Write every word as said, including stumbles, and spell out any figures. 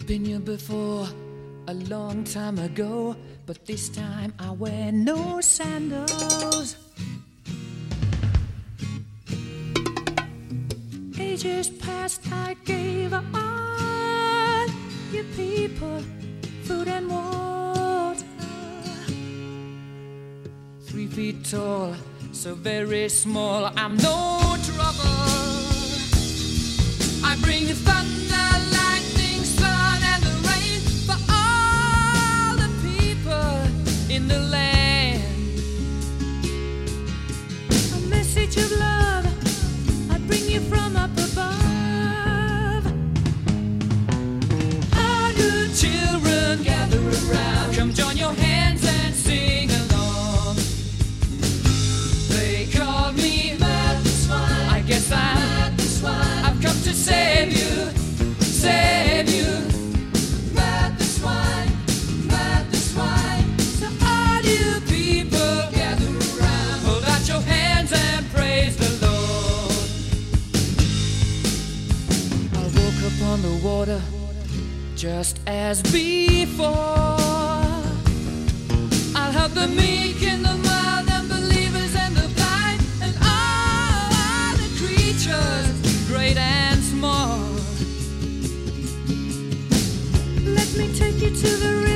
been here before, a long time ago, but this time I wear no sandals. Ages past I gave all you people food and water. Three feet tall, so very small, I'm no trouble. I bring the thunder, lightning, sun, and the rain for all the people in the land. A message of love I bring you from up above. All you children gather around, come join your hands and sing along. They call me Mad the Swine, I guess I'm Mad the Swine. I've come to save you, save you. Mad the Swine, Mad the Swine. So all you people gather around, hold out your hands and praise the Lord. I woke up on the water just as before. I'll help the meek and the mild, unbelievers and the blind, and all the creatures, great and small. Let me take you to the